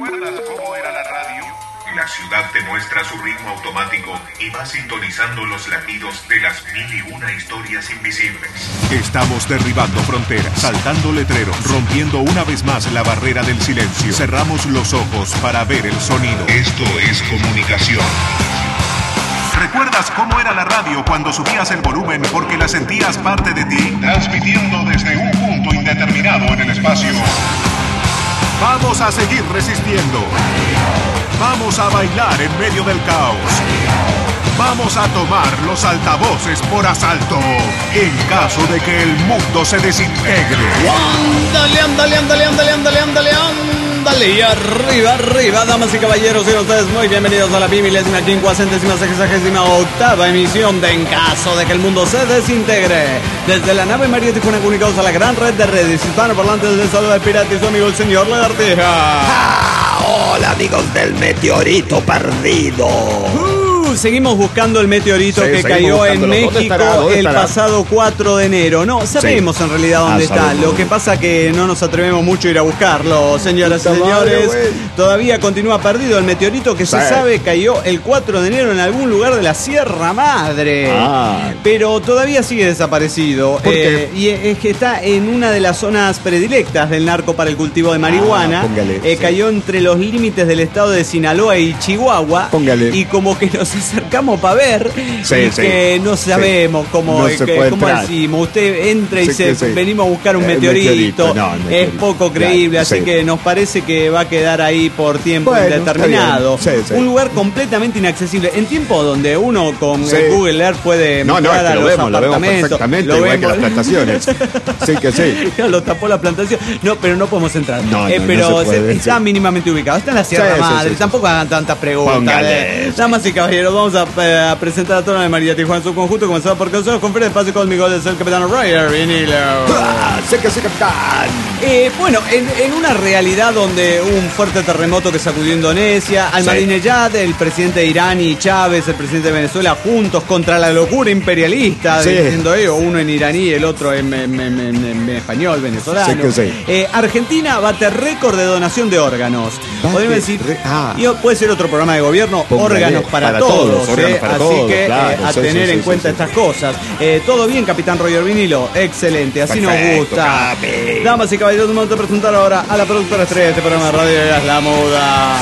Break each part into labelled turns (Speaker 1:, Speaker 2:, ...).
Speaker 1: ¿Recuerdas cómo era la radio? La ciudad te muestra su ritmo automático y va sintonizando los latidos de las 1001 historias invisibles.
Speaker 2: Estamos derribando fronteras, saltando letreros, rompiendo una vez más la barrera del silencio. Cerramos los ojos para ver el sonido.
Speaker 1: Esto es comunicación.
Speaker 2: ¿Recuerdas cómo era la radio cuando subías el volumen porque la sentías parte de ti?
Speaker 1: Transmitiendo desde un punto indeterminado en el espacio.
Speaker 2: Vamos a seguir resistiendo. Vamos a bailar en medio del caos. Vamos a tomar los altavoces por asalto en caso de que el mundo se desintegre.
Speaker 3: Ándale, ándale, ándale, ándale, ándale, ándale, ándale. Y arriba, arriba, damas y caballeros, y ustedes muy bienvenidos a la 10.568ª emisión de En caso de que el mundo se desintegre. Desde la nave María Tijuana comunicados a la gran red de redes hispanoparlantes de Salud del Pirata y su amigo el señor Lagartija.
Speaker 4: Hola amigos del meteorito perdido.
Speaker 3: Seguimos buscando el meteorito que cayó en México el pasado 4 de enero. No, sabemos en realidad dónde está.
Speaker 4: Sabemos.
Speaker 3: Lo que pasa que no nos atrevemos mucho a ir a buscarlo, señoras y señores. Todavía continúa perdido el meteorito que se sabe cayó el 4 de enero en algún lugar de la Sierra Madre. Pero todavía sigue desaparecido.
Speaker 4: ¿Por qué?
Speaker 3: Y es que está en una de las zonas predilectas del narco para el cultivo de marihuana. Cayó entre los límites del estado de Sinaloa y Chihuahua. Y como que nos acercamos para ver que no sabemos cómo decimos. Usted entra y dice venimos a buscar un meteorito. Es poco creíble, así que nos parece que va a quedar ahí por tiempo indeterminado. Un lugar completamente inaccesible. En tiempo donde uno con Google Earth puede entrar a los apartamentos.
Speaker 4: Lo vemos perfectamente, igual que las plantaciones.
Speaker 3: Lo tapó la plantación. No, pero no podemos entrar.
Speaker 4: Pero
Speaker 3: está mínimamente ubicado. Está en la Sierra Madre. Tampoco hagan tantas preguntas. Damas y caballeros, vamos a presentar a toda la María Tijuana en su conjunto, comenzando por canciones con Fred Espacio conmigo desde el capitán Roger Vinilo.
Speaker 4: Sé que sí, capitán.
Speaker 3: Bueno, en una realidad donde hubo un fuerte terremoto que sacudió Indonesia, Ahmadinejad, el presidente de Irán y Chávez, el presidente de Venezuela, juntos contra la locura imperialista, diciendo uno en iraní y el otro en español, venezolano. Argentina bate récord de donación de órganos. Podemos decir, puede ser otro programa de gobierno, órganos para todos. Así que a tener en cuenta estas cosas. Todo bien, capitán Roger Vinilo. Excelente, así nos gusta. Damas y caballeros, vamos a presentar ahora a la productora estrella de este programa de radio, es La Muda.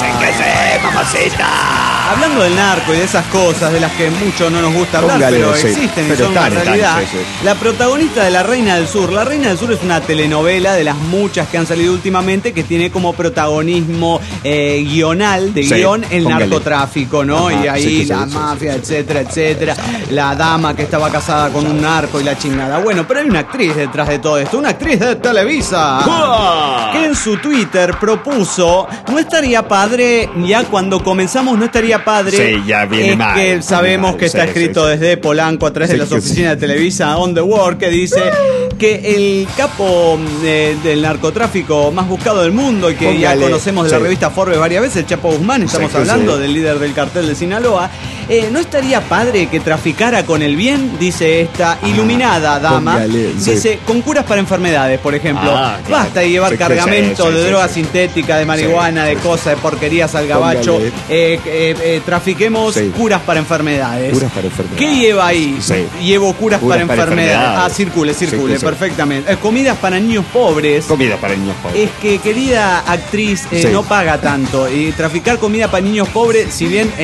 Speaker 4: Mamacita.
Speaker 3: Hablando del narco y de esas cosas de las que mucho no nos gusta hablar, pero existen y son una realidad. La protagonista de La Reina del Sur. La Reina del Sur es una telenovela de las muchas que han salido últimamente que tiene como protagonismo guional, de guión, el narcotráfico, ¿no? Y ahí la mafia, etcétera, etcétera. La dama que estaba casada con un narco y la chingada. Bueno, pero hay una actriz detrás de todo esto, una actriz de Televisa, que en su Twitter propuso, no estaría padre, ya cuando comenzamos no estaría padre,
Speaker 4: ya viene mal,
Speaker 3: que sabemos que está escrito desde Polanco a través de las oficinas de Televisa On The World, que dice que el capo del narcotráfico más buscado del mundo y que ya conocemos de la revista Forbes varias veces, el Chapo Guzmán, estamos hablando del líder del cartel de Sinaloa, ¿no estaría padre que traficara con el bien? Dice esta iluminada dama. Dice, con curas para enfermedades, por ejemplo. Basta de llevar cargamento de droga sintética, de marihuana, de cosas, de porquerías al gabacho. Trafiquemos curas para enfermedades. ¿Qué lleva ahí? Llevo curas para enfermedades. Circule, perfectamente. Comidas para niños pobres. Es que, querida actriz, no paga tanto. Y traficar comida para niños pobres, si bien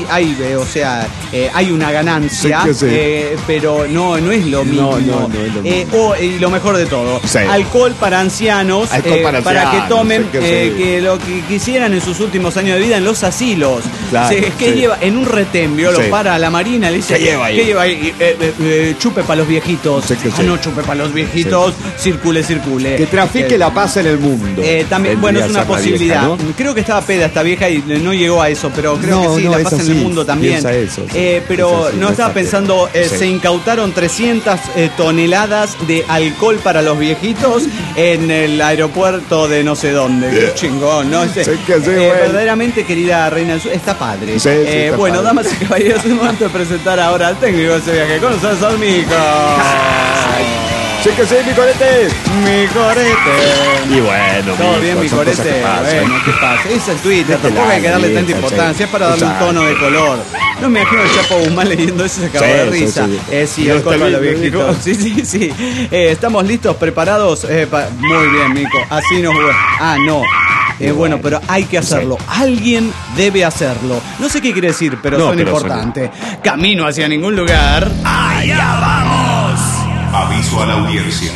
Speaker 3: hay una ganancia, pero no es lo mismo. Y lo mejor de todo, alcohol para ancianos, para que tomen que lo que quisieran en sus últimos años de vida en los asilos. ¿Qué lleva? En un retembio lo para la marina, le dice, ¿qué lleva ahí? Chupe para los viejitos. No chupe para los viejitos, circule.
Speaker 4: Que trafique la paz en el mundo.
Speaker 3: También, bueno, es una posibilidad. ¿No? Creo que estaba peda esta vieja y no llegó a eso, pero creo que sí, la paz en el mundo también. Pero no estaba pensando, se incautaron 300 toneladas de alcohol para los viejitos en el aeropuerto de no sé dónde. Qué chingón, ¿no? Verdaderamente, querida Reina del Sur, está padre. Bueno, damas y caballeros, es momento de presentar ahora al técnico de ese viaje. Con ustedes, Salmico.
Speaker 5: Sí que sí, mi corete.
Speaker 3: Mi corete.
Speaker 5: Y bueno,
Speaker 3: Todo bien, mi corete. Bueno, ¿qué pasa? Es el Twitter, tampoco hay que darle tanta importancia, es para darle un tono de color. No me imagino el Chapo Guzmán leyendo eso, se acabó de risa. Sí, el color de los viejitos. Sí. ¿Estamos listos, preparados? Muy bien, Mico. Así nos... no. Bueno, pero hay que hacerlo. Alguien debe hacerlo. No sé qué quiere decir, pero suena importante. Camino hacia ningún lugar.
Speaker 2: ¡Allá vamos! Aviso a la audiencia.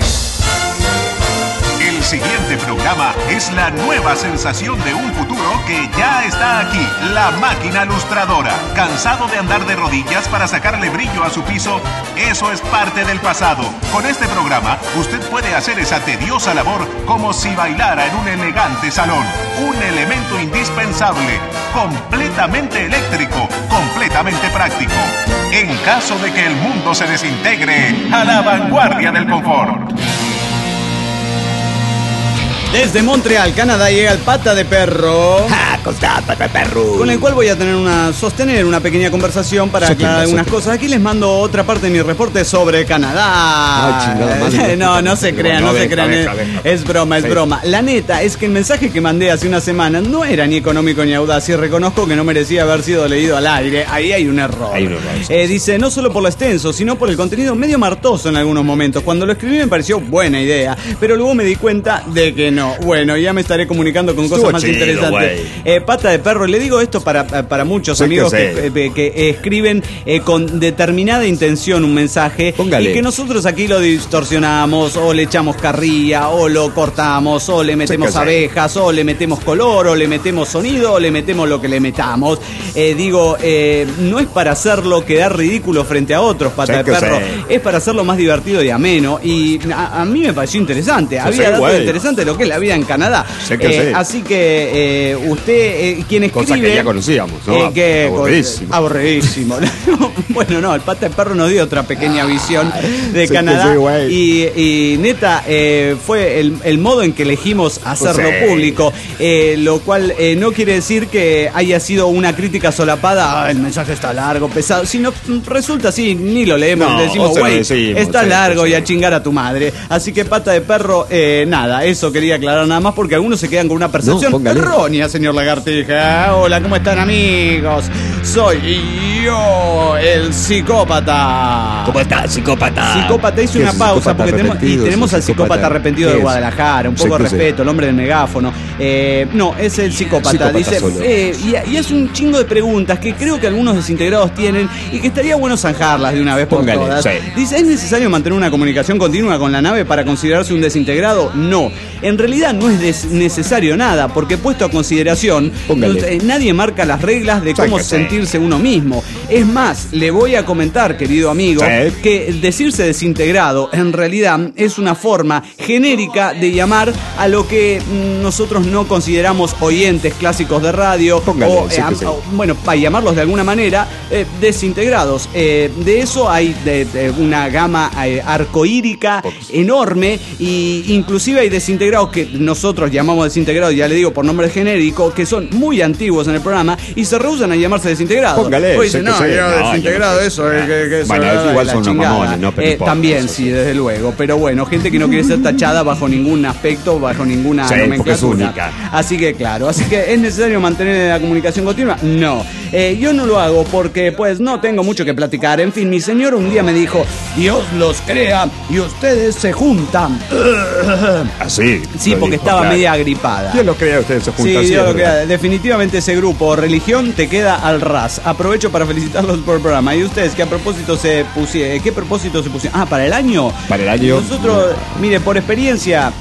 Speaker 2: El siguiente programa es la nueva sensación de un futuro que ya está aquí. La máquina lustradora. ¿Cansado de andar de rodillas para sacarle brillo a su piso? Eso es parte del pasado. Con este programa, usted puede hacer esa tediosa labor como si bailara en un elegante salón. Un elemento indispensable, completamente eléctrico, completamente práctico. En caso de que el mundo se desintegre, a la vanguardia del confort.
Speaker 3: Desde Montreal, Canadá, llega el Pata de Perro.
Speaker 4: Pata de Perro.
Speaker 3: Con el cual voy a sostener una pequeña conversación para aclarar algunas cosas. Aquí les mando otra parte de mi reporte sobre Canadá. No se crean. Es broma. La neta es que el mensaje que mandé hace una semana no era ni económico ni audaz y reconozco que no merecía haber sido leído al aire. Ahí hay un error. Dice, no solo por lo extenso, sino por el contenido medio martoso en algunos momentos. Cuando lo escribí me pareció buena idea, pero luego me di cuenta de que no. Bueno, ya me estaré comunicando con cosas más interesantes. Pata de Perro, le digo esto para muchos amigos que escriben con determinada intención un mensaje. Póngale. Y que nosotros aquí lo distorsionamos, o le echamos carrilla, o lo cortamos, o le metemos abejas, o le metemos color, o le metemos sonido, o le metemos lo que le metamos. No es para hacerlo quedar ridículo frente a otros, Pata de Perro. Es para hacerlo más divertido y ameno. Y a mí me pareció interesante. Había datos interesantes de lo que es la vida en Canadá. Así que usted, quien escribe...
Speaker 5: Cosa que ya conocíamos, ¿no?
Speaker 3: Aburridísimo. Bueno, no, el Pata de Perro nos dio otra pequeña visión de Canadá. Y neta, fue el modo en que elegimos hacerlo público. Lo cual no quiere decir que haya sido una crítica solapada. El mensaje está largo, pesado. Sino resulta así, ni lo leemos. Decimos, güey, está largo y a chingar a tu madre. Así que Pata de Perro, nada, eso quería aclarar nada más porque algunos se quedan con una percepción errónea, señor Lagartija. Hola, ¿cómo están, amigos? Soy yo, el psicópata.
Speaker 4: ¿Cómo estás, psicópata?
Speaker 3: Psicópata, hice una pausa porque tenemos al psicópata arrepentido de Guadalajara. Un poco de respeto, el hombre del megáfono. No, es el psicópata. Dice, y hace un chingo de preguntas que creo que algunos desintegrados tienen y que estaría bueno zanjarlas de una vez por todas. Dice, ¿es necesario mantener una comunicación continua con la nave para considerarse un desintegrado? No. En realidad no es necesario nada, porque puesto a consideración, nadie marca las reglas de cómo sentirse uno mismo. Es más, le voy a comentar, querido amigo, que decirse desintegrado en realidad es una forma genérica de llamar a lo que nosotros no consideramos oyentes clásicos de radio, bueno, para llamarlos de alguna manera, desintegrados. De eso hay una gama arcoírica enorme, y inclusive hay desintegrados que nosotros llamamos desintegrados, ya le digo por nombre genérico, que son muy antiguos en el programa y se rehusan a llamarse desintegrados. Dicen, desintegrado, eso
Speaker 5: igual son unos mamones, ¿no?
Speaker 3: También, sí, desde luego. Pero bueno, gente que no quiere ser tachada bajo ningún aspecto, bajo ninguna nomenclatura. Es única. Así que claro, ¿es necesario mantener la comunicación continua? No. Yo no lo hago porque pues no tengo mucho que platicar. En fin, mi señor un día me dijo, Dios los crea y ustedes se juntan.
Speaker 5: Así.
Speaker 3: Sí, porque estaba media agripada.
Speaker 5: Dios lo crea, ustedes se juntan.
Speaker 3: Sí, Dios lo crea. Definitivamente ese grupo, religión, te queda al ras. Aprovecho para felicitarlos por el programa. ¿Y ustedes qué propósito se pusieron? ¿Para el año?
Speaker 5: Para el año.
Speaker 3: Nosotros, mire, por experiencia,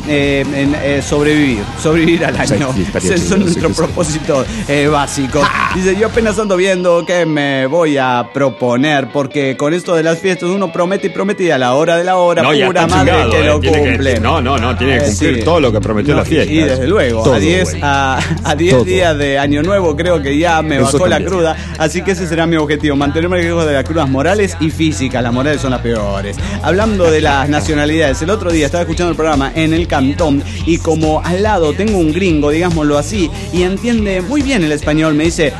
Speaker 3: sobrevivir al año. Son nuestros propósitos básicos. Dice, yo apenas ando viendo qué me voy a proponer, porque con esto de las fiestas uno promete y a la hora de la hora, pura madre chingado, que lo cumple.
Speaker 5: Tiene que cumplir todo lo que prometió la fiesta.
Speaker 3: Y desde luego, todo, a 10 días de Año Nuevo creo que ya me bajó la cruda, así que ese será mi objetivo, mantenerme lejos de las crudas morales y físicas. Las morales son las peores. Hablando de las nacionalidades, el otro día estaba escuchando el programa en el Cantón y como al lado tengo un gringo, digámoslo así, y entiende muy bien el español, me dice,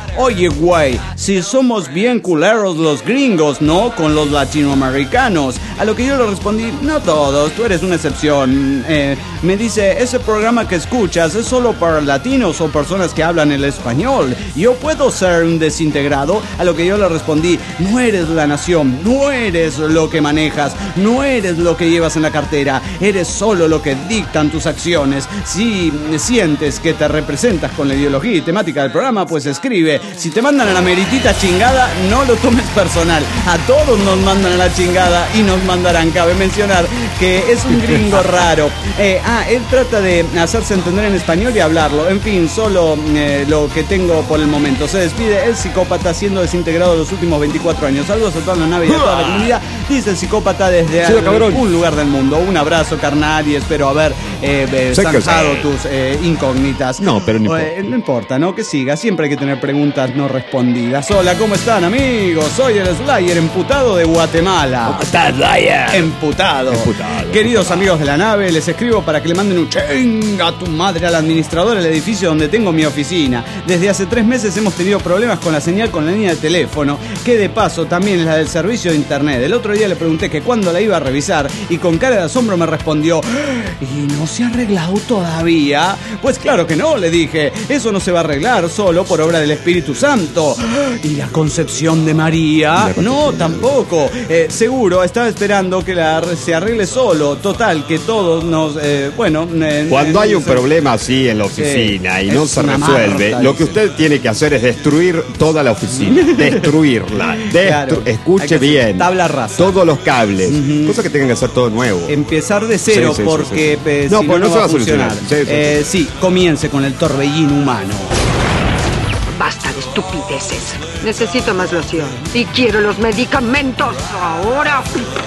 Speaker 3: oye, güey, si somos bien culeros los gringos, ¿no? Con los latinoamericanos. A lo que yo le respondí, no todos, tú eres una excepción. Me dice, ese programa que escuchas es solo para latinos o personas que hablan el español. Yo puedo ser un desintegrado. A lo que yo le respondí, no eres la nación, no eres lo que manejas, no eres lo que llevas en la cartera, eres solo lo que dictan tus acciones. Si sientes que te representas con la ideología y temática del programa, pues escribe. Si te mandan a la meritita chingada, no lo tomes personal. A todos nos mandan a la chingada y nos mandarán. Cabe mencionar que es un gringo raro. Él trata de hacerse entender en español y hablarlo. En fin, solo lo que tengo por el momento. Se despide el psicópata, siendo desintegrado los últimos 24 años. Saludos a toda la nave y a toda la comunidad. Dice el psicópata desde algún lugar del mundo. Un abrazo, carnal, y espero haber zanjado tus incógnitas.
Speaker 5: No, pero no importa.
Speaker 3: No importa, ¿no? Que siga. Siempre hay que tener preguntas no respondidas. Hola, ¿cómo están, amigos? Soy el Slayer emputado de Guatemala.
Speaker 4: ¿Cómo estás, Slayer?
Speaker 3: Emputado. Queridos amigos de la nave, les escribo para que le manden un chinga a tu madre al administrador del edificio donde tengo mi oficina. Desde hace 3 meses hemos tenido problemas con la señal con la línea de teléfono, que de paso también es la del servicio de internet. El otro día le pregunté que cuándo la iba a revisar y con cara de asombro me respondió, ¿y no se ha arreglado todavía? Pues claro que no, le dije. Eso no se va a arreglar solo por obra del Espíritu Santo. ¿Y la concepción de María? No, tampoco. Seguro estaba esperando que se arregle solo. Total, que todos nos...
Speaker 5: Cuando hay un problema así en la oficina y no se resuelve, lo que usted tiene que hacer es destruir toda la oficina. Destruirla.
Speaker 3: Claro,
Speaker 5: escuche bien.
Speaker 3: Tabla rasa.
Speaker 5: Todos los cables. Cosa que tengan que hacer todo nuevo.
Speaker 3: Empezar de cero, porque si no va a funcionar. Sí, comience con el torbellino humano.
Speaker 6: Basta de estupideces. Necesito más loción. Y quiero los medicamentos ahora.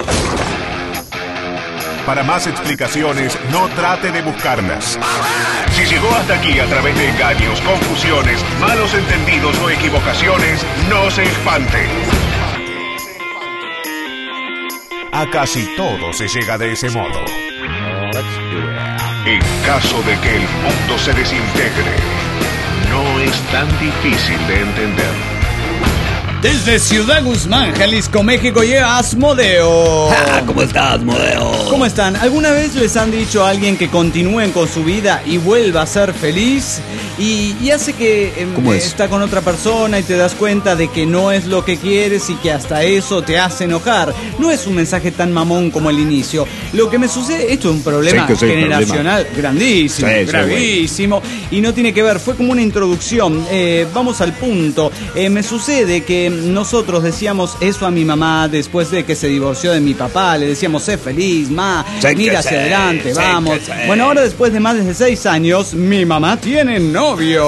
Speaker 2: Para más explicaciones, no trate de buscarlas.
Speaker 1: Si llegó hasta aquí a través de engaños, confusiones, malos entendidos o equivocaciones, no se espante.
Speaker 2: A casi todo se llega de ese modo.
Speaker 1: En caso de que el mundo se desintegre, no es tan difícil de entender.
Speaker 3: Desde Ciudad Guzmán, Jalisco, México, llega Asmodeo.
Speaker 4: ¿Cómo estás, Asmodeo?
Speaker 3: ¿Cómo están? ¿Alguna vez les han dicho a alguien que continúen con su vida y vuelva a ser feliz? Y hace que está con otra persona y te das cuenta de que no es lo que quieres y que hasta eso te hace enojar. No es un mensaje tan mamón como el inicio. Lo que me sucede, esto es un problema generacional grandísimo, gravísimo, y no tiene que ver, fue como una introducción. Vamos al punto. Me sucede que nosotros decíamos eso a mi mamá después de que se divorció de mi papá. Le decíamos, sé feliz, ma, mira hacia adelante, vamos. Bueno, ahora después de más de 6 años, mi mamá tiene novio.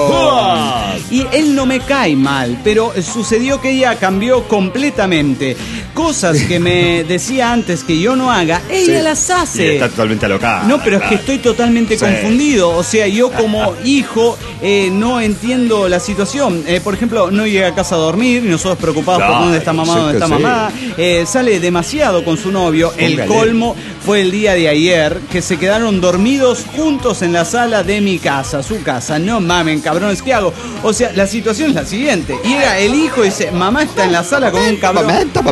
Speaker 3: Y él no me cae mal, pero sucedió que ella cambió completamente. Cosas que me decía antes que yo no haga, ella las hace.
Speaker 5: Y está totalmente alocada.
Speaker 3: No, pero es que estoy totalmente confundido. O sea, yo como hijo no entiendo la situación. Por ejemplo, no llega a casa a dormir y nosotros preocupados por dónde está mamá, dónde está mamá. Sale demasiado con su novio. El colmo fue el día de ayer, que se quedaron dormidos juntos en la sala de mi casa, su casa. No mamen, cabrones, ¿qué hago? O sea, la situación es la siguiente. Llega el hijo y dice, mamá está en la sala con un cabrón.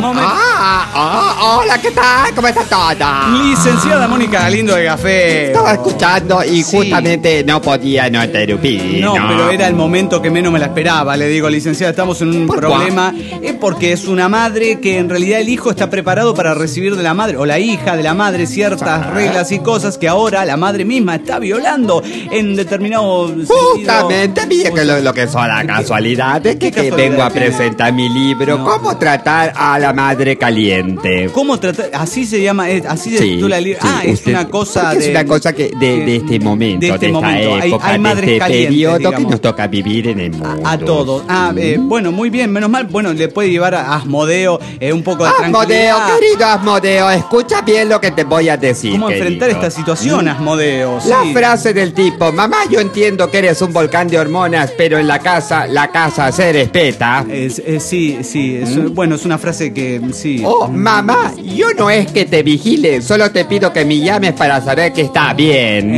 Speaker 4: Hola, ¿qué tal? ¿Cómo está todo?
Speaker 3: Licenciada Mónica Galindo de Café.
Speaker 4: Estaba escuchando y justamente no podía no interrumpir.
Speaker 3: No, pero era el momento que menos me la esperaba. Le digo, licenciada, estamos en un problema. Porque es una madre que en realidad el hijo está preparado para recibir de la madre, o la hija de la madre, ciertas reglas y cosas que ahora la madre misma está violando en determinado sentido.
Speaker 4: Justamente, mire que lo que son las casualidades que vengo a presentar mi libro, ¿Cómo tratar a la madre caliente?
Speaker 3: ¿Cómo tratar? Así se llama, así se titula el libro. Es una cosa
Speaker 4: de... Es una cosa que de este momento, de esta época,
Speaker 3: hay madres
Speaker 4: de este
Speaker 3: calientes,
Speaker 4: periodo,
Speaker 3: digamos,
Speaker 4: que nos toca vivir en el mundo.
Speaker 3: A todos. Bueno, muy bien, menos mal. Bueno, le puede llevar a Asmodeo un poco de tranquilidad.
Speaker 4: Asmodeo, querido Asmodeo, escucha bien lo que te voy voy a decir.
Speaker 3: ¿Cómo enfrentar
Speaker 4: querido?
Speaker 3: esta situación, Asmodeo?
Speaker 4: La
Speaker 3: Sí.
Speaker 4: frase del tipo, mamá, yo entiendo que eres un volcán de hormonas, pero en la casa se respeta.
Speaker 3: Sí, bueno, es una frase que sí.
Speaker 4: Oh, mamá, yo no es que te vigile, solo te pido que me llames para saber que está bien.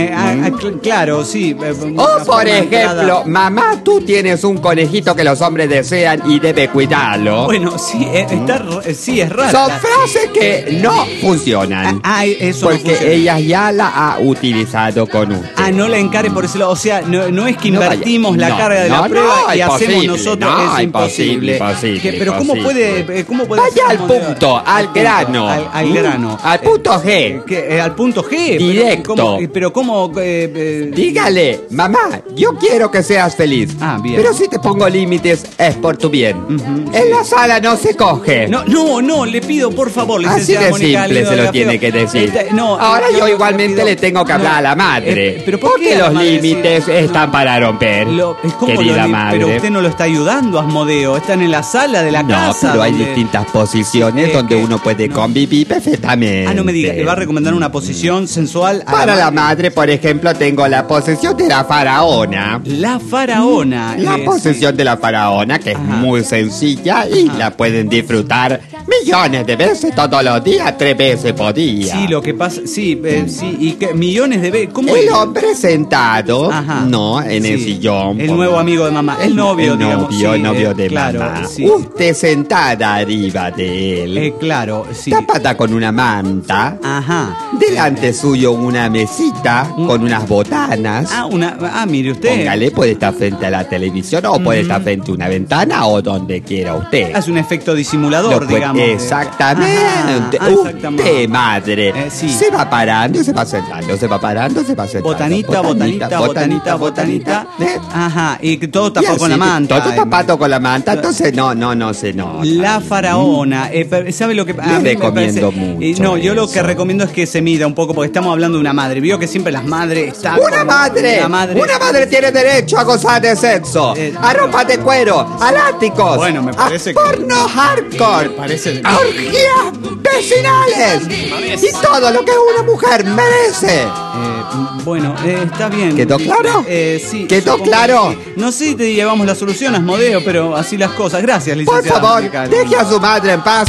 Speaker 3: Claro, sí.
Speaker 4: O por ejemplo, mamá, tú tienes un conejito que los hombres desean y debe cuidarlo.
Speaker 3: Bueno, sí, sí, es raro.
Speaker 4: Son frases que no funcionan.
Speaker 3: Eso
Speaker 4: porque
Speaker 3: no funciona.
Speaker 4: ella ya la ha utilizado con usted.
Speaker 3: No la encare por ese lado. O sea, no es que
Speaker 4: No
Speaker 3: invertimos
Speaker 4: vaya.
Speaker 3: la carga de la
Speaker 4: No,
Speaker 3: prueba y
Speaker 4: imposible.
Speaker 3: hacemos nosotros.
Speaker 4: No,
Speaker 3: Es imposible.
Speaker 4: imposible,
Speaker 3: Pero ¿cómo puede
Speaker 4: Vaya
Speaker 3: ser
Speaker 4: al
Speaker 3: Asmodeo?
Speaker 4: punto, al grano.
Speaker 3: Al grano.
Speaker 4: Al punto G.
Speaker 3: Al punto G.
Speaker 4: Directo.
Speaker 3: Pero ¿cómo?
Speaker 4: Dígale, mamá, yo quiero que seas feliz.
Speaker 3: Bien.
Speaker 4: Pero si te pongo límites, es por tu bien. En la sala no se coge.
Speaker 3: No, le pido por favor,
Speaker 4: Así
Speaker 3: licenciada
Speaker 4: de
Speaker 3: Mónica
Speaker 4: simple
Speaker 3: Lido
Speaker 4: se
Speaker 3: de
Speaker 4: lo
Speaker 3: la
Speaker 4: tiene
Speaker 3: Feo.
Speaker 4: que decir.
Speaker 3: Ahora
Speaker 4: Ahora yo igualmente le tengo que hablar a la madre.
Speaker 3: Pero ¿por
Speaker 4: porque
Speaker 3: qué a la
Speaker 4: los
Speaker 3: madre?
Speaker 4: límites están para romper, querida madre.
Speaker 3: Pero usted no lo está ayudando, Asmodeo. Están en la sala de la casa.
Speaker 4: No, pero hay
Speaker 3: donde-
Speaker 4: distintas posiciones donde uno puede convivir perfectamente.
Speaker 3: No me diga, ¿le va a recomendar una posición sensual a
Speaker 4: Para la madre, por ejemplo, tengo la posición de la faraona.
Speaker 3: La faraona.
Speaker 4: La posición de la faraona, que es muy sencilla y la pueden disfrutar millones de veces todos los días, 3 veces por día.
Speaker 3: Sí, lo que pasa, sí, y que millones de veces. ¿Cómo
Speaker 4: El
Speaker 3: es?
Speaker 4: hombre sentado, no, en el
Speaker 3: Sí.
Speaker 4: sillón.
Speaker 3: El nuevo amigo de mamá, el novio, digamos. Sí,
Speaker 4: novio de
Speaker 3: claro,
Speaker 4: mamá.
Speaker 3: sí.
Speaker 4: Usted sentada arriba de él.
Speaker 3: Claro, sí.
Speaker 4: Tapada con una manta. Delante suyo una mesita con unas botanas.
Speaker 3: Mire usted.
Speaker 4: Póngale, puede estar frente a la televisión o puede estar frente a una ventana o donde quiera usted.
Speaker 3: Hace un efecto disimulador, digamos.
Speaker 4: Exactamente. Usted, madre, se va parando y se va sentando, se va parando, se va sentando.
Speaker 3: Botanita. Y todo tapado con la manta.
Speaker 4: Todo tapado con la manta, entonces no.
Speaker 3: La faraona, ¿sabe lo que
Speaker 4: Le recomiendo mucho
Speaker 3: no, yo lo que
Speaker 4: eso.
Speaker 3: recomiendo es que se mida un poco, porque estamos hablando de una madre. Vio que siempre las madres están.
Speaker 4: Una madre tiene derecho a gozar de sexo, a ropa de cuero, a látigos,
Speaker 3: Bueno, me parece
Speaker 4: a porno hardcore, a orgías vecinales y todo lo que una mujer merece.
Speaker 3: Bueno, está bien.
Speaker 4: ¿Quedó claro?
Speaker 3: Sí.
Speaker 4: ¿Quedó
Speaker 3: supongo
Speaker 4: claro?
Speaker 3: que sí. No sé si te llevamos la solución, Asmodeo, pero así las cosas. Gracias,
Speaker 4: Por
Speaker 3: licenciada.
Speaker 4: favor,
Speaker 3: Mónica.
Speaker 4: deje a su madre en paz.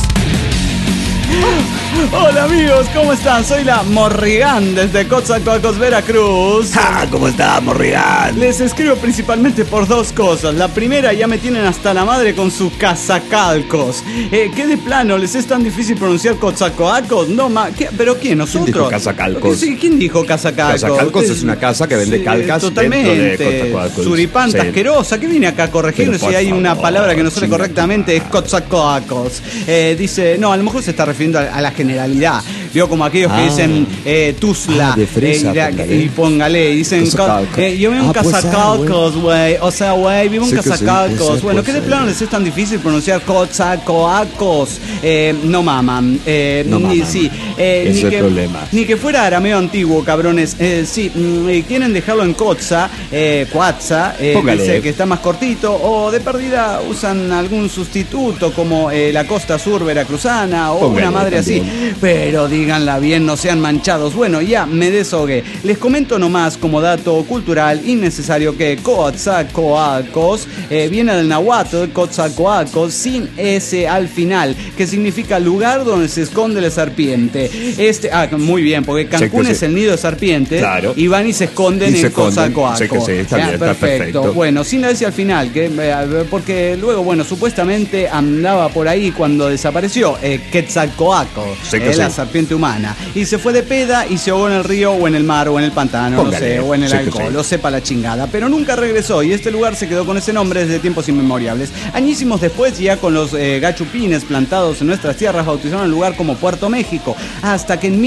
Speaker 3: Hola amigos, ¿cómo están? Soy la Morrigan desde Coatzacoalcos, Veracruz.
Speaker 7: ¿Cómo está, Morrigan?
Speaker 3: Les escribo principalmente por dos cosas. La primera, ya me tienen hasta la madre con su Cazacalcos. ¿Qué de plano? ¿Les es tan difícil pronunciar Coatzacoalcos? No, ¿pero quién? ¿Nosotros?
Speaker 5: ¿Quién dijo Cazacalcos?
Speaker 3: Sí, ¿quién dijo Cazacalcos?
Speaker 5: Cazacalcos es una casa que vende calcas
Speaker 3: totalmente.
Speaker 5: dentro de Coatzacoalcos.
Speaker 3: Suripanta
Speaker 5: Sí.
Speaker 3: asquerosa. ¿Qué viene acá a corregir?
Speaker 5: Pero
Speaker 3: Si
Speaker 5: por
Speaker 3: hay una
Speaker 5: favor,
Speaker 3: palabra que no suena
Speaker 5: chinga.
Speaker 3: correctamente, es Coatzacoalcos. Dice, no, a lo mejor se está refiriendo a la generalidad. Vio como aquellos que dicen Tuzla.
Speaker 5: de fresa,
Speaker 3: y póngale. Dicen,
Speaker 5: Cazacalcos.
Speaker 3: yo vivo en
Speaker 5: pues,
Speaker 3: Cazacalcos, güey. O sea, güey, vivo en
Speaker 5: Sí que sí,
Speaker 3: Cazacalcos.
Speaker 5: puede ser,
Speaker 3: Bueno, ¿qué
Speaker 5: puede
Speaker 3: de
Speaker 5: ser.
Speaker 3: plano les es tan difícil pronunciar Coatzacoalcos? No maman.
Speaker 5: No maman.
Speaker 3: Sí.
Speaker 5: Ese es el problema.
Speaker 3: Ni que fuera arameo antiguo, cabrones. Sí, quieren dejarlo en Coatza,
Speaker 5: Póngale.
Speaker 3: dice que está más cortito, o de perdida usan algún sustituto como la costa sur veracruzana o
Speaker 5: Póngale
Speaker 3: una madre
Speaker 5: también.
Speaker 3: así. Pero díganla bien, no sean manchados. Bueno, ya me deshogué. Les comento nomás como dato cultural innecesario que Coatzacoalcos viene del náhuatl Coatzacoalcos sin S al final, que significa lugar donde se esconde la serpiente. Muy bien, porque Cancún
Speaker 5: Sí que
Speaker 3: es
Speaker 5: sí.
Speaker 3: el nido de serpiente.
Speaker 5: Claro.
Speaker 3: Y van y se esconden
Speaker 5: Y se
Speaker 3: en
Speaker 5: esconden.
Speaker 3: Coatzacoalcos.
Speaker 5: Sí que sí, está bien, está perfecto.
Speaker 3: Bueno, sin la S al final, porque luego, bueno, supuestamente andaba por ahí cuando desapareció Quetzalcoatl,
Speaker 5: Sí que
Speaker 3: la
Speaker 5: sí.
Speaker 3: serpiente humana, y se fue de peda y se ahogó en el río o en el mar o en el pantano,
Speaker 5: Póngale.
Speaker 3: no sé, o en el
Speaker 5: Sí que
Speaker 3: alcohol,
Speaker 5: sí.
Speaker 3: lo sepa la chingada, pero nunca regresó y este lugar se quedó con ese nombre desde tiempos inmemoriales. Añísimos después, ya con los gachupines plantados en nuestras tierras, bautizaron el lugar como Puerto México, hasta que en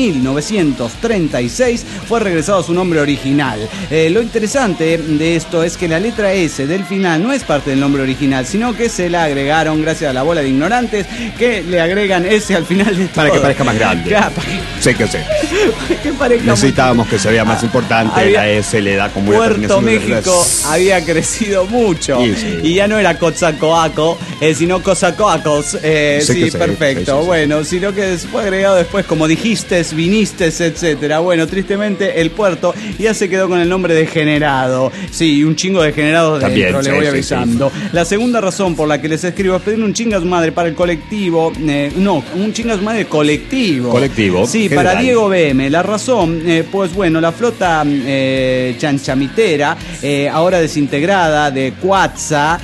Speaker 3: 1936 fue regresado a su nombre original. Lo interesante de esto es que la letra S del final no es parte del nombre original, sino que se la agregaron gracias a la bola de ignorantes que le agregan S al final de
Speaker 5: Para que
Speaker 3: todo.
Speaker 5: parezca más grande.
Speaker 3: Ya,
Speaker 5: Sí que sí.
Speaker 3: ¿Qué pareja?
Speaker 5: Necesitábamos que se vea más importante. La S le da como una
Speaker 3: Puerto México había crecido mucho. Sí. Y ya no era Coatzacoalco, sino Coatzacoalcos. Sí, perfecto. Sí. Bueno, sino que fue agregado después, como dijiste, viniste, etcétera. Bueno, tristemente el puerto ya se quedó con el nombre Degenerado. Sí, un chingo de degenerados dentro, le voy avisando. Sí. La segunda razón por la que les escribo es pedir un chinga a su madre para el colectivo. Un chinga a su madre colectivo.
Speaker 5: Colectivo.
Speaker 3: Sí, general. Para Diego BM. La razón, pues bueno, la flota chanchamitera, ahora desintegrada de Cuatza,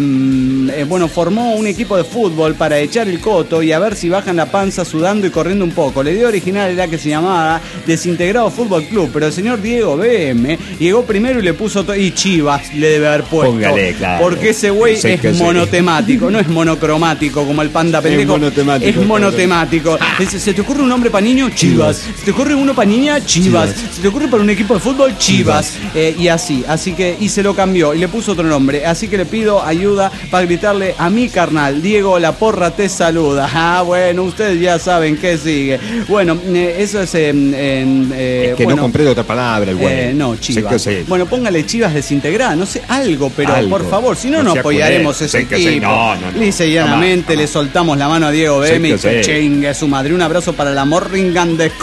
Speaker 3: bueno, formó un equipo de fútbol para echar el coto y a ver si bajan la panza sudando y corriendo un poco. La idea original era que se llamaba Desintegrado Fútbol Club, pero el señor Diego BM llegó primero y le puso y Chivas le debe haber puesto.
Speaker 5: Póngale, claro.
Speaker 3: Porque ese güey es monotemático, no es monocromático como el panda pendejo. Es monotemático. ¿Se te ocurre un nombre para niño? Chivas. ¿Se te ocurre uno para niña? Chivas. ¿Se te ocurre para un equipo de fútbol? Chivas. Y así que, y se lo cambió y le puso otro nombre. Así que le pido ayuda para gritarle a mi carnal, Diego, la porra te saluda. Ah, bueno, ustedes ya saben qué sigue. Bueno, eso es
Speaker 5: que bueno, no compré otra palabra, el güey.
Speaker 3: No, Chivas. Bueno, póngale Chivas desintegrada, no sé, algo, pero por favor, si no, no apoyaremos ese equipo. Lisa y llanamente le soltamos la mano a Diego BM y que chingue a su madre. Un abrazo para la Morringan de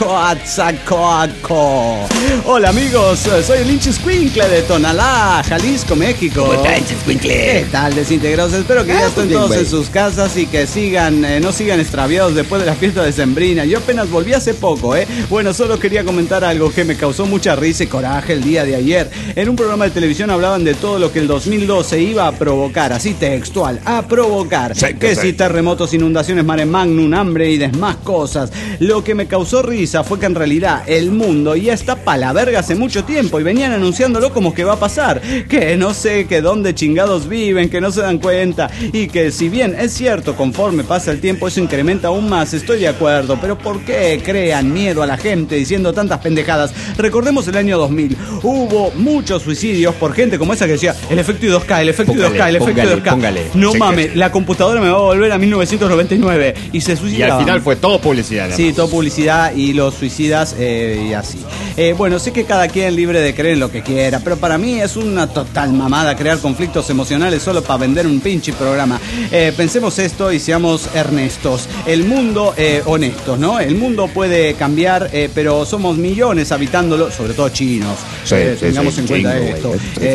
Speaker 3: Coatzacoalco. Hola amigos, soy el Hinch Squinkle de Tonalá, Jalisco, México.
Speaker 7: ¿Cómo está, Hinch Squinkle?
Speaker 3: ¿Qué tal, desintegrados? Espero que ya estén todos en sus casas y que no sigan extraviados después de la fiesta decembrina. Yo apenas volví hace poco, Bueno, solo quería comentar algo que me causó mucha risa y coraje el día de ayer. En un programa de televisión hablaban de todo lo que el 2012 iba a provocar, así textual, a provocar. Si terremotos, inundaciones, mare magnum, hambre y demás cosas. Lo que me causó risa fue que en realidad el mundo ya está pa' la verga hace mucho tiempo y venían anunciándolo como que va a pasar. Que no sé, que dónde chingados viven, que no se dan cuenta y que si bien es cierto, conforme pasa el tiempo eso incrementa aún más, estoy de acuerdo, pero ¿por qué crean miedo a la gente diciendo tantas pendejadas? Recordemos el año 2000, hubo muchos suicidios por gente como esa que decía el efecto I2K, el efecto I2K, el efecto I2K. No mames, la computadora me va a volver a 1999 y se suicidaban.
Speaker 5: Y al final fue todo publicidad.
Speaker 3: Sí, todo publicidad y los suicidas y así. Bueno, sé que cada quien es libre de creer en lo que quiera, pero para mí es una total mamada crear conflictos emocionales solo para vender un pinche programa. Pensemos esto y seamos ernestos. El mundo, honestos, ¿no? El mundo puede cambiar, pero somos millones habitándolo, sobre todo chinos. Tengamos en cuenta esto.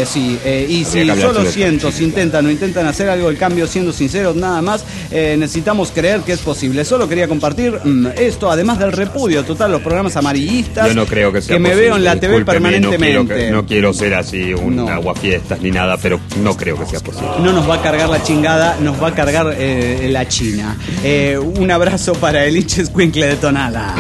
Speaker 3: Y si solo cientos intentan hacer algo del cambio, siendo sinceros, nada más, necesitamos creer que es posible. Solo quería compartir esto, además del repudio total los programas amarillistas.
Speaker 5: Yo no creo que sea
Speaker 3: me
Speaker 5: posible.
Speaker 3: Veo en la TV permanentemente.
Speaker 5: No quiero ser así un aguafiestas ni nada, pero no creo que sea posible.
Speaker 3: No nos va a cargar la chingada, nos va a cargar la China. Un abrazo para el Hinch Squinkle de Tonala.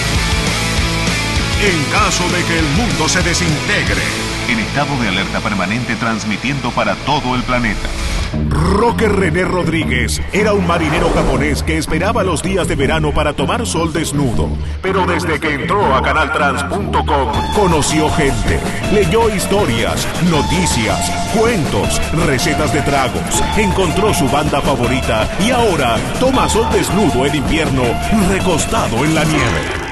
Speaker 2: En caso de que el mundo se desintegre,
Speaker 1: en estado de alerta permanente transmitiendo para todo el planeta.
Speaker 2: Roque René Rodríguez era un marinero japonés que esperaba los días de verano para tomar sol desnudo. Pero desde que entró a canaltrans.com, conoció gente, leyó historias, noticias, cuentos, recetas de tragos, encontró su banda favorita y ahora toma sol desnudo en invierno, recostado en la nieve.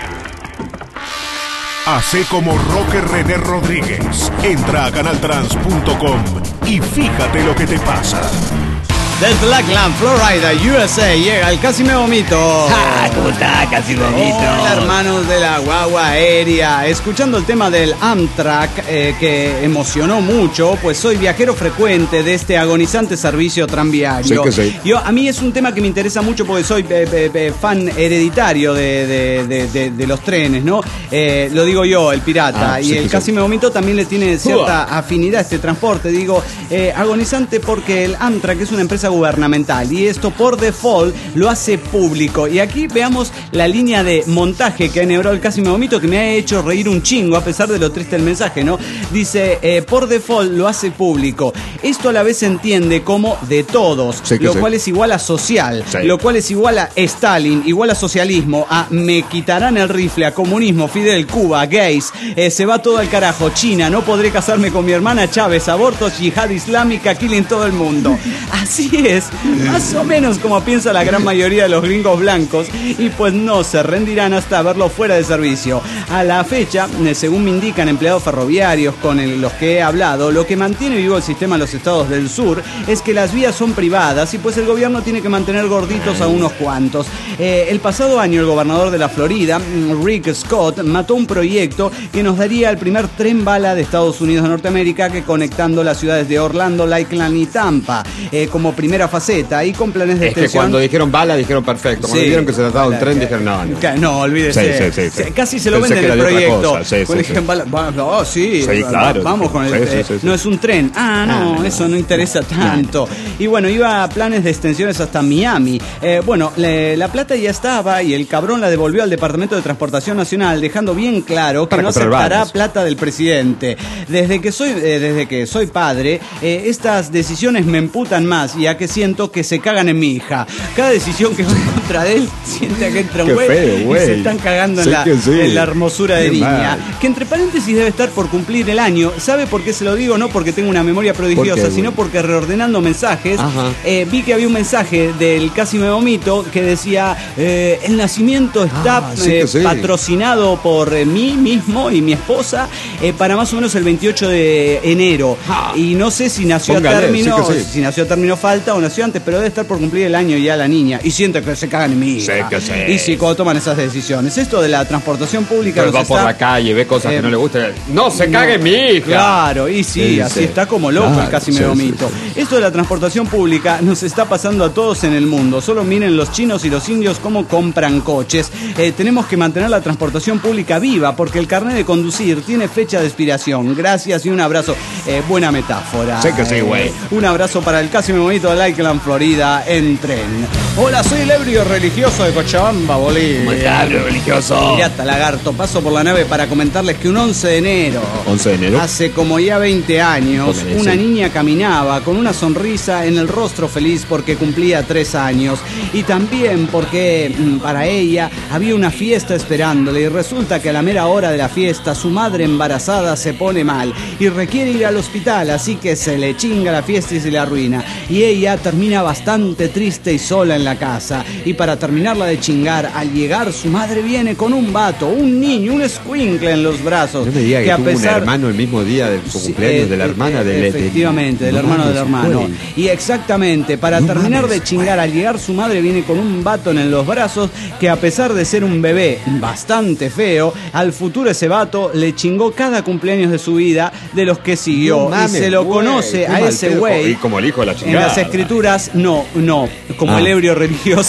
Speaker 2: Hace como Roque René Rodríguez. Entra a canaltrans.com y fíjate lo que te pasa.
Speaker 3: Desde Lackland, Florida, USA, llega el Casi Me Vomito.
Speaker 7: ¿Cómo está? Casi Me Vomito.
Speaker 3: Hola, hermanos de la guagua aérea. Escuchando el tema del Amtrak, que emocionó mucho, pues soy viajero frecuente de este agonizante servicio tranviario. A mí es un tema que me interesa mucho porque soy fan hereditario de los trenes, ¿no? Lo digo yo, el pirata. Y el Casi Me Vomito también le tiene cierta afinidad a este transporte. Digo, agonizante porque el Amtrak es una empresa gubernamental y esto por default lo hace público. Y aquí veamos la línea de montaje que ha enhebrado el Casi Me Vomito, que me ha hecho reír un chingo a pesar de lo triste del mensaje, ¿no? Dice, por default lo hace público. Esto a la vez se entiende como de todos, cual es igual a social, lo cual es igual a Stalin, igual a socialismo, a me quitarán el rifle, a comunismo, Fidel, Cuba, gays, se va todo al carajo, China, no podré casarme con mi hermana, Chávez, abortos, yihad islámica, killing todo el mundo. Así Así es, más o menos como piensa la gran mayoría de los gringos blancos, y pues no se rendirán hasta verlo fuera de servicio. A la fecha, según me indican empleados ferroviarios con los que he hablado, lo que mantiene vivo el sistema en los estados del sur es que las vías son privadas y pues el gobierno tiene que mantener gorditos a unos cuantos. El pasado año el gobernador de la Florida, Rick Scott, mató un proyecto que nos daría el primer tren bala de Estados Unidos de Norteamérica, que conectando las ciudades de Orlando, Lakeland y Tampa como primera faceta, y con planes de extensión.
Speaker 5: Es que cuando dijeron bala dijeron perfecto, cuando dijeron que se trataba de un tren dijeron no,
Speaker 3: olvídese.
Speaker 5: Sí.
Speaker 3: Casi se lo venden el proyecto.
Speaker 5: Sí, claro.
Speaker 3: Vamos con el no es un tren. Eso no interesa tanto. Y bueno, iba a planes de extensiones hasta Miami. La plata ya estaba y el cabrón la devolvió al Departamento de Transportación Nacional, dejando bien claro que no aceptará plata del presidente. Desde que soy padre, estas decisiones me emputan más, ya que siento que se cagan en mi hija. Cada decisión que va en contra de él, siente que entra un güey y se están cagando en la hermosura de niña. Que entre paréntesis debe estar por cumplir el año. ¿Sabe por qué se lo digo? No porque tengo una memoria prodigiosa, sino porque reordenando mensajes, vi que había un mensaje del Casi Me Vomito que decía: el nacimiento está patrocinado por mí mismo y mi esposa para más o menos el 28 de enero. Y no sé si nació a término, si nació a término falta o nació antes, pero debe estar por cumplir el año ya la niña. Y siento que se cagan en mí. Y sí, cuando toman esas decisiones. Esto de la transportación pública.
Speaker 5: Pero va por la calle, ve cosas que no le gustan. No se cague en mi hija.
Speaker 3: Claro, y sí, así está como loco el Casi Me Vomito. Esto de la transportación pública nos está pasando a todos en el mundo. Solo miren los chinos y los indios cómo compran coches. Tenemos que mantener la transportación pública viva porque el carnet de conducir tiene fecha de expiración. Gracias y un abrazo. Buena metáfora.
Speaker 5: Sí que sí, güey.
Speaker 3: Un abrazo para el Casi Me Vomito de Lakeland, Florida, en tren. Hola, soy el ebrio religioso de Cochabamba, Bolivia.
Speaker 7: ¿Cómo está, ebrio religioso?
Speaker 3: Pirata Lagarto, paso por la nave para comentarles que un 11 de enero, hace como ya 20 años, una niña caminaba con una sonrisa en el rostro feliz porque cumplía 3 años. Y también porque para ella había una fiesta esperándole, y resulta que a la mera hora de la fiesta su madre embarazada se pone mal y requiere ir al hospital, así que se le chinga la fiesta y se le arruina. Y ella termina bastante triste y sola en la casa. Y para terminarla de chingar, al llegar su madre viene con un vato, un niño, un escuincle en los brazos.
Speaker 5: No me diga que tuvo un hermano el mismo día del cumpleaños de la hermana
Speaker 3: efectivamente, del hermano del hermano. Y exactamente, para terminar de chingar, al llegar su madre viene con un vato en los brazos que, a pesar de ser un bebé bastante feo, al futuro ese vato le chingó cada cumpleaños de su vida de los que siguió. Y se lo conoce a ese güey.
Speaker 5: Y como el hijo de la chingada.
Speaker 3: En las escrituras, no, como el ebrio religioso.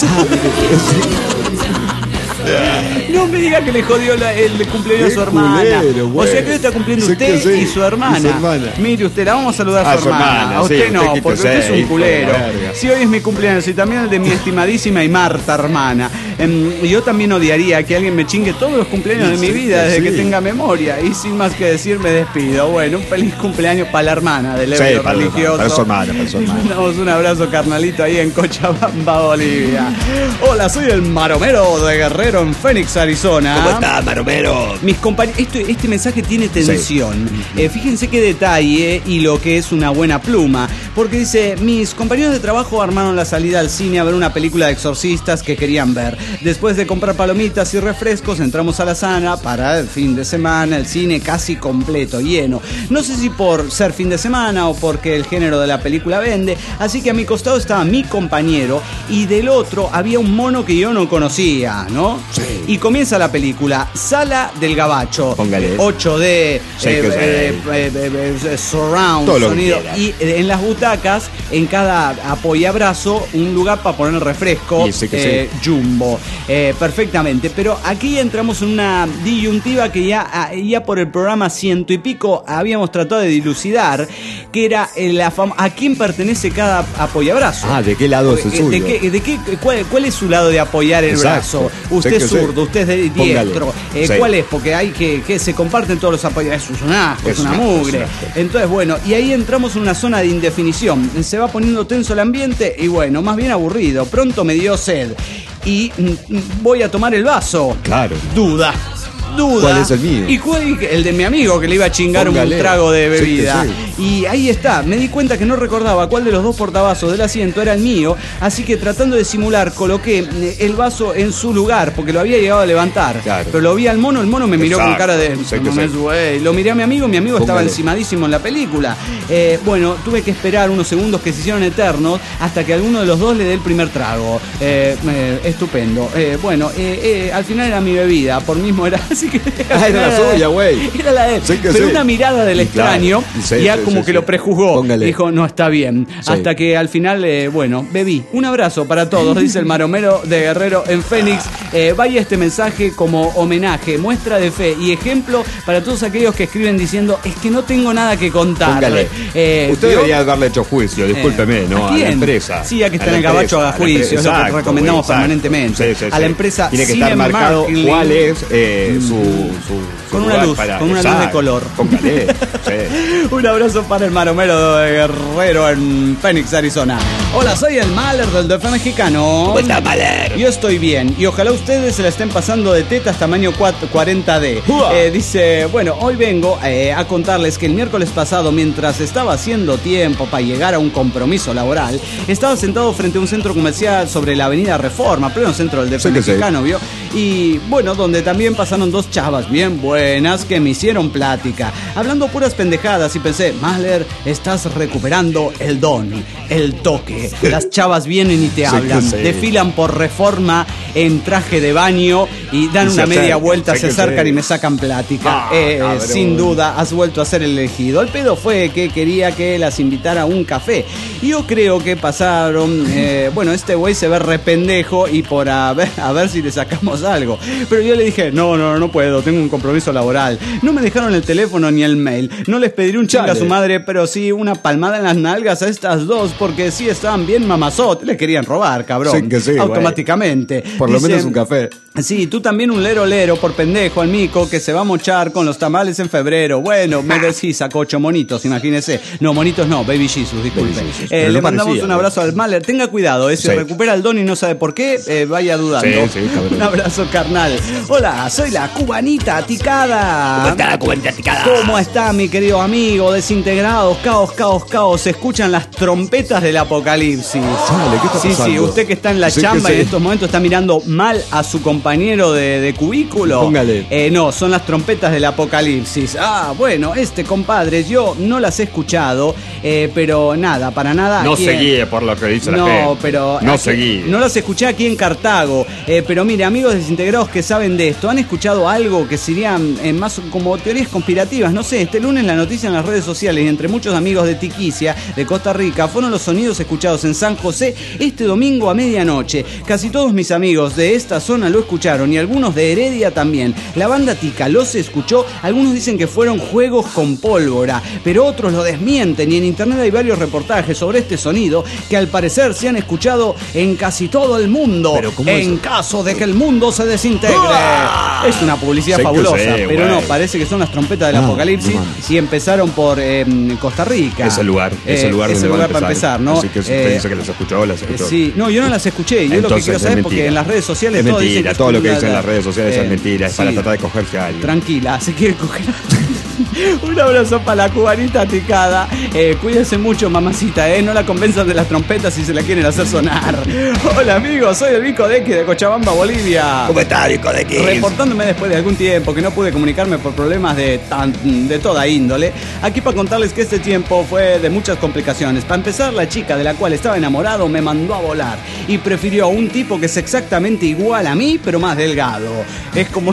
Speaker 3: No me diga que le jodió el cumpleaños a su hermana. O sea que hoy está cumpliendo usted y su hermana. Mire usted, la vamos a saludar a su hermana. A usted no, porque usted es un culero. Si hoy es mi cumpleaños y también el de mi estimadísima y Marta, hermana. Yo también odiaría que alguien me chingue todos los cumpleaños de mi vida desde que tenga memoria. Y sin más que decir, me despido. Bueno, un feliz cumpleaños para la hermana del ebrio religioso.
Speaker 5: Para su hermana.
Speaker 3: Mandamos un abrazo, carnalito, ahí en Cochabamba, Bolivia. Hola, soy el Maromero de Guerrero, en Phoenix, Arizona.
Speaker 7: ¿Cómo está, Maromero?
Speaker 3: Mis compañeros, este mensaje tiene tensión. Fíjense qué detalle y lo que es una buena pluma. Porque dice: mis compañeros de trabajo armaron la salida al cine a ver una película de exorcistas que querían ver. Después de comprar palomitas y refrescos, entramos a la sala para el fin de semana. El cine casi completo, lleno. No sé si por ser fin de semana o porque el género de la película vende. Así que a mi costado estaba mi compañero y del otro había un mono que yo no conocía, ¿no? Sí. Y comienza la película, Sala del Gabacho.
Speaker 5: Póngale.
Speaker 3: 8D, surround, sonido. Y en las butacas, en cada apoyabrazo, un lugar para poner refresco, jumbo. Perfectamente. Pero aquí entramos en una disyuntiva que ya por el programa 100 y pico habíamos tratado de dilucidar, que era a quién pertenece cada apoyabrazo.
Speaker 5: ¿De qué lado es el suyo?
Speaker 3: ¿Cuál es su lado de apoyar el brazo? Usted es zurdo, usted es diestro. ¿Cuál es? Porque hay que se comparten todos los apoyabrazos. Es un asco, es una mugre. Entonces, bueno, y ahí entramos en una zona de indefinición. Se va poniendo tenso el ambiente y bueno, más bien aburrido. Pronto me dio sed y voy a tomar el vaso.
Speaker 5: Claro.
Speaker 3: Duda.
Speaker 5: ¿Cuál es el mío?
Speaker 3: ¿Y cuál? El de mi amigo, que le iba a chingar un trago de bebida. Y ahí está, me di cuenta que no recordaba cuál de los dos portavasos del asiento era el mío, así que tratando de simular, coloqué el vaso en su lugar, porque lo había llegado a levantar.
Speaker 5: Claro.
Speaker 3: Pero lo vi al mono, el mono me miró con cara de...
Speaker 5: Sí,
Speaker 3: no me sube. Lo miré a mi amigo estaba encimadísimo en la película. Bueno, tuve que esperar unos segundos que se hicieron eternos hasta que alguno de los dos le dé el primer trago. Estupendo. Bueno, al final era mi bebida, por mismo era así que...
Speaker 5: Era la suya, güey.
Speaker 3: Era la de él.
Speaker 5: Sí,
Speaker 3: pero
Speaker 5: sí.
Speaker 3: una mirada del extraño,
Speaker 5: claro.
Speaker 3: ya como que lo prejuzgó.
Speaker 5: Póngale.
Speaker 3: Dijo, no, está bien.
Speaker 5: Sí.
Speaker 3: Hasta que al final, bueno, bebí. Un abrazo para todos, dice el maromero de Guerrero en Fénix. Vaya este mensaje como homenaje, muestra de fe y ejemplo para todos aquellos que escriben diciendo, es que no tengo nada que contar.
Speaker 5: Póngale. Usted debería haberle hecho juicio, discúlpeme, ¿no? A la empresa.
Speaker 3: Sí, ya que está en el gabacho haga juicio, es lo que recomendamos permanentemente.
Speaker 5: Sí.
Speaker 3: A la empresa
Speaker 5: tiene que estar marcado cuál es su
Speaker 3: con una luz, con una luz de color.
Speaker 5: Póngale. Sí.
Speaker 3: Un abrazo para el maromero de Guerrero en Phoenix, Arizona. Hola, soy el Mahler del DF mexicano.
Speaker 7: ¿Cómo está, Mahler?
Speaker 3: Yo estoy bien y ojalá ustedes se la estén pasando de tetas tamaño 40D. Dice, bueno, hoy vengo a contarles que el miércoles pasado, mientras estaba haciendo tiempo para llegar a un compromiso laboral, estaba sentado frente a un centro comercial sobre la avenida Reforma, pleno centro del DF mexicano, ¿vio? Y bueno, donde también pasaron dos chavas bien buenas que me hicieron plática, hablando puras pendejadas, y pensé, Mahler, estás recuperando el don, el toque. Las chavas vienen y te hablan, desfilan por Reforma en traje de baño y dan una media vuelta, se acercan y me sacan plática. Sin duda, has vuelto a ser el elegido. El pedo fue que quería que las invitara a un café. Yo creo que pasaron, bueno, este güey se ve re pendejo y por a ver si le sacamos algo. Pero yo le dije, no puedo, tengo un compromiso laboral. No me dejaron el teléfono ni el mail. No les pediré un chinga a su madre, pero sí una palmada en las nalgas a estas dos, porque sí estaban bien mamazotes. Le querían robar, cabrón. Sí, automáticamente.
Speaker 5: Por lo menos un café.
Speaker 3: Sí, tú también un lero por pendejo al mico que se va a mochar con los tamales en febrero. Bueno, me decís, sacó 8 monitos, imagínese. No, monitos no, Baby Jesus, disculpe. Le mandamos un abrazo al Mahler. Tenga cuidado, si recupera el don y no sabe por qué, vaya dudando.
Speaker 5: Sí, cabrón.
Speaker 3: Un abrazo, carnal. Hola, soy la cubanita Ticada.
Speaker 7: ¿Cómo está la cubanita Ticada?
Speaker 3: ¿Cómo está, mi querido amigo? Desintegrados, caos. Se escuchan las trompetas del apocalipsis.
Speaker 5: Dale, ¿qué está pasando?
Speaker 3: Sí, usted que está en la chamba y en estos momentos está mirando mal a su compañero de cubículo.
Speaker 5: Póngale.
Speaker 3: No, son las trompetas del apocalipsis. Bueno, compadre, yo no las he escuchado, pero nada, para nada.
Speaker 5: No se guíe por lo que dice la gente.
Speaker 3: No, pero...
Speaker 5: No se guíe.
Speaker 3: No las escuché aquí en Cartago, pero mire, amigos desintegrados que saben de esto, ¿han escuchado algo que serían más como teorías conspirativas? No sé, este lunes la noticia en las redes sociales y entre muchos amigos de Tiquicia, de Costa Rica, fueron los sonidos escuchados en San José este domingo a medianoche. Casi todos mis amigos de esta zona lo escucharon y algunos de Heredia también. La banda Tica los escuchó, algunos dicen que fueron juegos con pólvora, pero otros lo desmienten y en internet hay varios reportajes sobre este sonido que al parecer se han escuchado en casi todo el mundo. En caso de que el mundo se desintegre. Es una publicidad fabulosa, pero no, parece que son las trompetas del apocalipsis y empezaron por Costa Rica.
Speaker 5: Ese lugar
Speaker 3: para empezar, ¿no?
Speaker 5: Así que usted dice que las escuchó,
Speaker 3: sí, no, yo no las escuché. Yo lo que quiero saber es porque en las redes sociales
Speaker 5: es
Speaker 3: todo
Speaker 5: mentira, todo lo que dicen en las redes sociales es mentira, es para tratar de cogerse a alguien.
Speaker 3: Tranquila, se quiere coger un abrazo para la cubanita Ticada. Cuídense mucho, mamacita, no la convenzan de las trompetas si se la quieren hacer sonar. Hola amigos, soy el Vico Dequi de Cochabamba, Bolivia.
Speaker 7: ¿Cómo está, Vico Dequi?
Speaker 3: Reportándome después de algún tiempo que no pude comunicarme por problemas de toda índole. Aquí para contarles que este tiempo fue de muchas complicaciones. Para empezar, la chica de la cual estaba enamorado me mandó a volar y prefirió a un tipo que es exactamente igual a mí, pero más delgado. Es como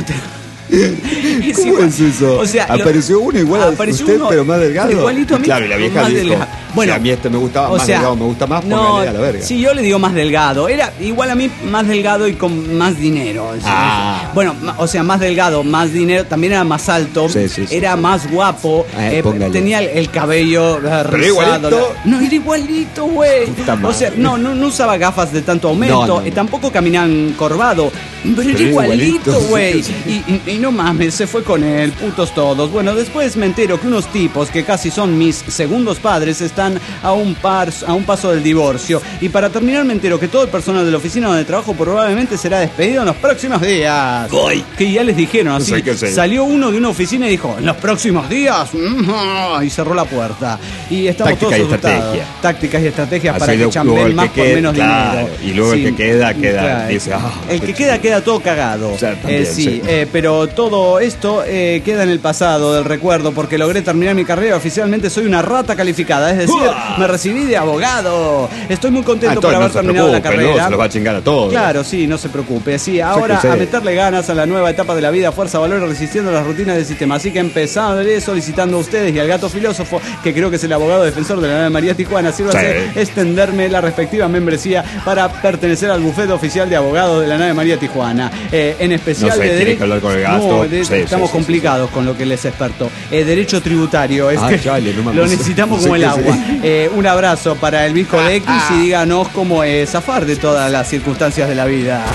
Speaker 5: ¿Cómo es eso?
Speaker 3: O sea,
Speaker 5: apareció uno igual a usted, pero más delgado.
Speaker 3: Igualito a mí.
Speaker 5: Claro, y la vieja dijo, bueno, si a mí me gustaba más delgado, me gusta más, póngale a la verga.
Speaker 3: Sí, yo le digo más delgado. Era igual a mí, más delgado y con más dinero. Bueno, o sea, más delgado, más dinero, también era más alto, era más guapo, tenía el cabello rizado. No, era igualito, güey. O sea, no usaba gafas de tanto aumento, tampoco caminaban encorvado, pero era igualito, güey. Y no mames, se fue con él, putos todos. Bueno, después me entero que unos tipos que casi son mis segundos padres están a un paso del divorcio. Y para terminar me entero que todo el personal de la oficina donde trabajo probablemente será despedido en los próximos días. Que ya les dijeron así. Salió uno de una oficina y dijo, en los próximos días, y cerró la puerta. Y estamos todos asustados. Tácticas y estrategias para que chambeen más por menos dinero.
Speaker 5: Y luego el que queda, dice,
Speaker 3: el que queda todo cagado. Pero todo esto queda en el pasado del recuerdo, porque logré terminar mi carrera. Oficialmente soy una rata calificada, es decir, me recibí de abogado. Estoy muy contento por haber terminado la carrera.
Speaker 5: No se los va a chingar a todos.
Speaker 3: Claro, sí, no se preocupe. Sí, ahora a meterle ganas a la nueva etapa de la vida, fuerza, valor, resistiendo las rutinas del sistema. Así que empezaré solicitando a ustedes y al gato filósofo, que creo que es el abogado defensor de la 9 María Tijuana, sírvase extenderme la respectiva membresía para pertenecer al bufete oficial de abogados de la 9 María Tijuana. En especial de derecho.
Speaker 5: Que hablar con el gato.
Speaker 3: Estamos complicados con lo que les experto. Derecho tributario, lo necesitamos como el agua. Un abrazo para el Visco de X y díganos cómo zafar de todas las circunstancias de la vida.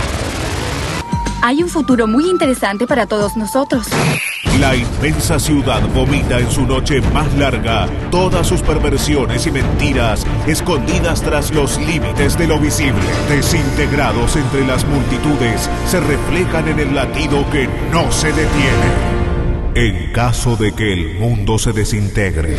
Speaker 8: Hay un futuro muy interesante para todos nosotros.
Speaker 2: La inmensa ciudad vomita en su noche más larga todas sus perversiones y mentiras escondidas tras los límites de lo visible. Desintegrados entre las multitudes, se reflejan en el latido que no se detiene. En caso de que el mundo se desintegre,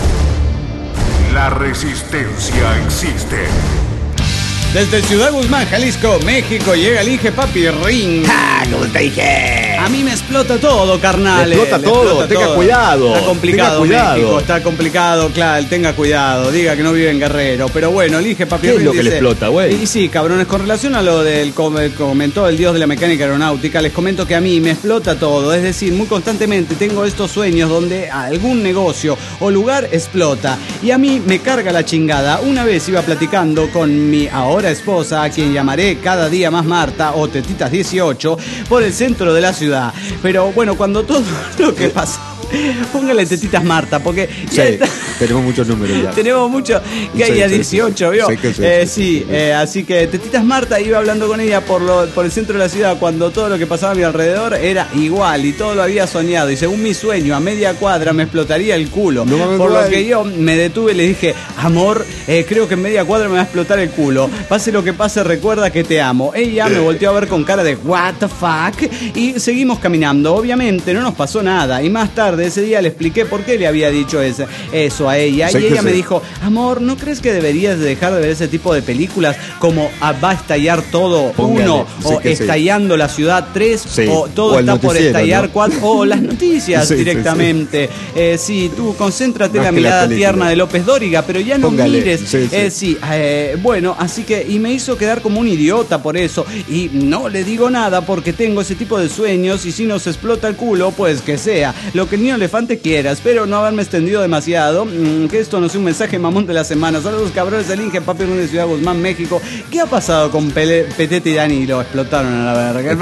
Speaker 2: la resistencia existe.
Speaker 3: Desde Ciudad Guzmán, Jalisco, México, llega el Inge Papi Ring.
Speaker 7: ¿Cómo te dije?
Speaker 3: A mí me explota todo, carnal.
Speaker 5: Explota todo, tenga cuidado.
Speaker 3: Está complicado, México, está complicado, claro, tenga cuidado. Diga que no vive en Guerrero. Pero bueno, el Inge Papi Ring
Speaker 5: ¿qué es lo que le explota, güey?
Speaker 3: Y sí, cabrones, con relación a lo del comentó el dios de la mecánica aeronáutica, les comento que a mí me explota todo. Es decir, muy constantemente tengo estos sueños donde algún negocio o lugar explota. Y a mí me carga la chingada. Una vez iba platicando con mi ahora esposa, a quien llamaré cada día más Marta o Tetitas 18, por el centro de la ciudad. Pero bueno, cuando todo lo que pasa, póngale Tetitas Marta, porque
Speaker 5: tenemos muchos números ya.
Speaker 3: Tenemos mucho, que hay a 18, ¿vio? Así que Tetitas Marta, iba hablando con ella por el centro de la ciudad cuando todo lo que pasaba a mi alrededor era igual y todo lo había soñado. Y según mi sueño, a media cuadra me explotaría el culo. Por lo que yo me detuve y le dije, amor, creo que en media cuadra me va a explotar el culo. Pase lo que pase, recuerda que te amo. Ella me volteó a ver con cara de what the fuck y seguimos caminando. Obviamente no nos pasó nada y más tarde ese día le expliqué por qué le había dicho eso a ella. Y ella me dijo, amor, ¿no crees que deberías dejar de ver ese tipo de películas como va a estallar todo 1 o estallando la ciudad 3 o todo está por estallar 4 o las noticias directamente? Tú concéntrate en la mirada tierna de López Dóriga, pero ya no mires. Bueno, así que, y me hizo quedar como un idiota por eso, y no le digo nada porque tengo ese tipo de sueños, y si nos explota el culo, pues que sea lo que el niño elefante quiera. Espero no haberme extendido demasiado, que esto no sea un mensaje mamón de la semana. Saludos, cabrones del Inge Papi de Ciudad Guzmán, México. ¿Qué ha pasado con Petete y Danilo? Explotaron a la verga.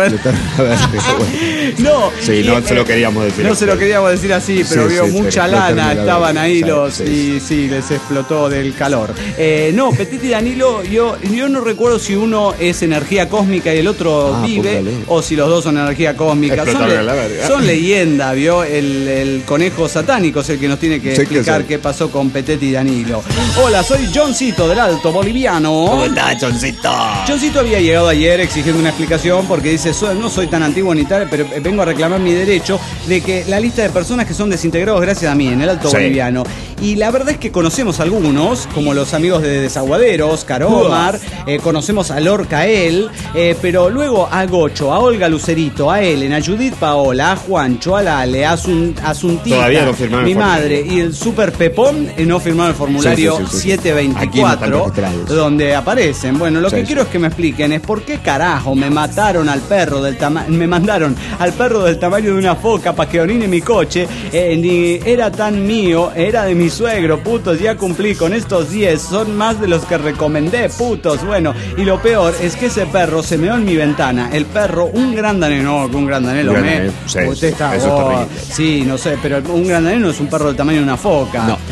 Speaker 3: No se lo queríamos decir. No se lo queríamos decir así, pero vio mucha lana, estaban ahí les explotó del calor. Petete y Danilo, yo no recuerdo si uno es energía cósmica y el otro vive, o si los dos son energía cósmica. Son leyenda, vio. El conejo satánico es el que nos tiene que explicar qué pasó con Petete y Danilo. Hola, soy Johncito del Alto Boliviano.
Speaker 7: ¿Cómo estás, Johncito?
Speaker 3: Johncito había llegado ayer exigiendo una explicación porque dice, no soy tan antiguo ni tal, pero vengo a reclamar mi derecho de que la lista de personas que son desintegrados gracias a mí en el Alto Boliviano. Y la verdad es que conocemos algunos, como los amigos de Desaguadero, Oscar Omar, conocemos a Lorca él, pero luego a Gocho, a Olga Lucerito, a Ellen, a Judith Paola, a Juancho, a Lale, a Asuntita, no mi madre, y el Super Pepón no firmaron el formulario 724, donde aparecen. Bueno, lo que quiero es que me expliquen es por qué carajo me mataron al perro me mandaron al perro del tamaño de una foca para que orine mi coche, ni era tan mío, era de mi suegro, putos, ya cumplí con estos 10, son más de los que recomendé, putos. Bueno, y lo peor es que ese perro se meó en mi ventana. El perro, un gran danés, usted está, no sé, pero un gran danés no es un perro del tamaño de una foca.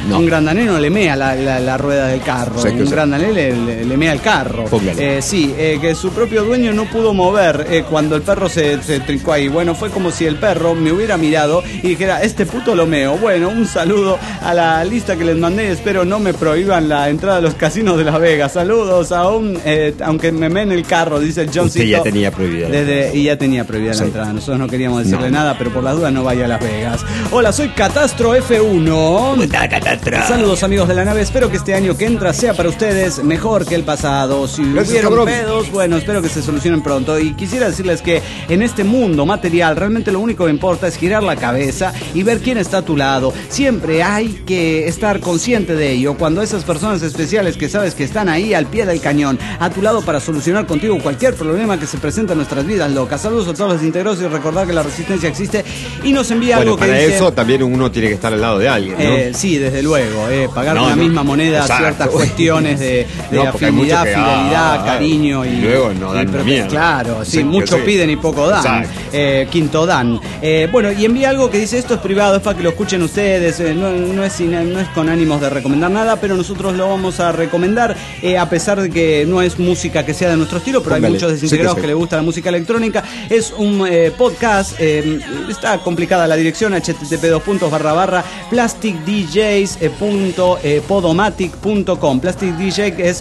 Speaker 3: No. Un grandanés no le mea la rueda del carro. Sí, un grandanés le mea el carro. Sí, que su propio dueño no pudo mover cuando el perro se trincó ahí. Bueno, fue como si el perro me hubiera mirado y dijera, este puto lo meo. Bueno, un saludo a la lista que les mandé. Espero no me prohíban la entrada a los casinos de Las Vegas. Saludos aún, aunque me meen el carro, dice el Johncito.
Speaker 5: Usted ya tenía prohibida.
Speaker 3: Y ya tenía prohibida la entrada. Nosotros no queríamos decirle nada, pero por las dudas no vaya a Las Vegas. Hola, soy Catastro F1. Saludos, amigos de la nave. Espero que este año que entra sea para ustedes mejor que el pasado. Si hubieron pedos, bueno, espero que se solucionen pronto. Y quisiera decirles que en este mundo material realmente lo único que importa es girar la cabeza y ver quién está a tu lado. Siempre hay que estar consciente de ello. Cuando esas personas especiales que sabes que están ahí al pie del cañón, a tu lado para solucionar contigo cualquier problema que se presenta en nuestras vidas locas. Saludos a todos los integros y recordar que la resistencia existe. Y nos envía algo que
Speaker 5: para
Speaker 3: dice,
Speaker 5: eso también uno tiene que estar al lado de alguien, ¿no?
Speaker 3: Sí, desde luego. Pagar con la misma moneda. Exacto. Ciertas cuestiones de afinidad, fidelidad, cariño y
Speaker 5: luego no dan mierda.
Speaker 3: Claro, sí, mucho piden y poco dan. Quinto dan. Bueno, y envía algo que dice, esto es privado, es para que lo escuchen ustedes, no es con ánimos de recomendar nada, pero nosotros lo vamos a recomendar, a pesar de que no es música que sea de nuestro estilo, pero hay muchos desintegrados que les gusta la música electrónica. Es un podcast, está complicada la dirección, http://plasticdjs.podomatic.com. Plastic DJ es